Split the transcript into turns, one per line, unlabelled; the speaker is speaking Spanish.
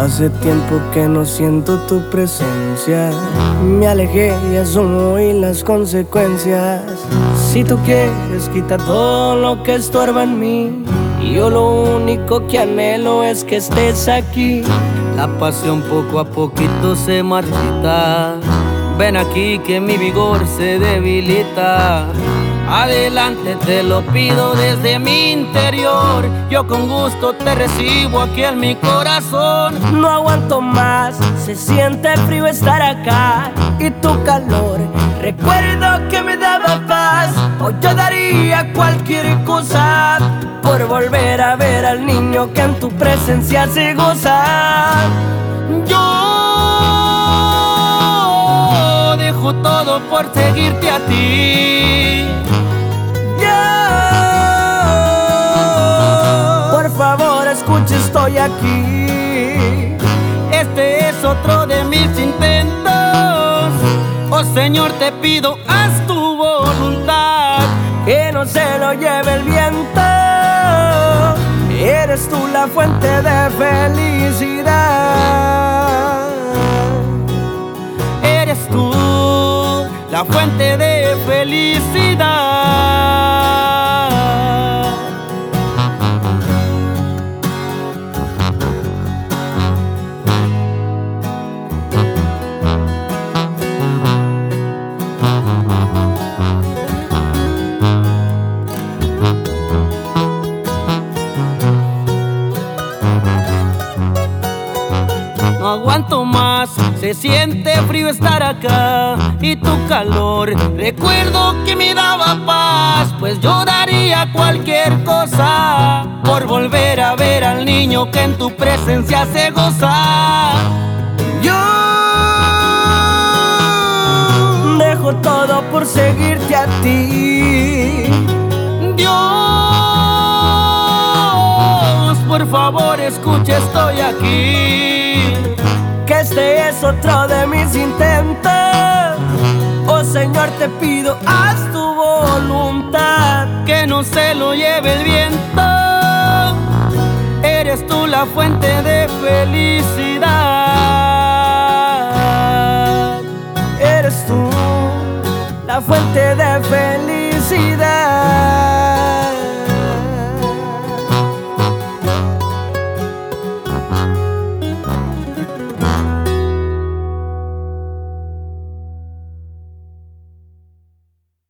Hace tiempo que no siento tu presencia. Me alejé y asumo las consecuencias. Si tú quieres, quita todo lo que estorba en mí. Y yo lo único que anhelo es que estés aquí.
La pasión poco a poquito se marchita. Ven aquí que mi vigor se debilita. Adelante te lo pido desde mi interior. Yo con gusto te recibo aquí en mi corazón.
No aguanto más, se siente frío estar acá. Y tu calor, recuerdo que me daba paz. Hoy yo daría cualquier cosa por volver a ver al niño que en tu presencia se goza.
Yo dejo todo por seguirte a ti.
Por favor, escucha, estoy aquí.
Este es otro de mis intentos. Oh Señor, te pido, haz tu voluntad.
Que no se lo lleve el viento. Eres tú la fuente de felicidad.
Eres tú la fuente de felicidad. No aguanto más, se siente frío estar acá. Y tu calor, recuerdo que me daba paz. Pues yo daría cualquier cosa por volver a ver al niño que en tu presencia se goza.
Yo dejo todo por seguirte a ti.
Dios, por favor, escucha, estoy aquí.
Que este es otro de mis intentos. Oh Señor, te pido, haz tu voluntad.
Que no se lo lleve el viento. Eres tú la fuente de felicidad.
Eres tú la fuente de felicidad.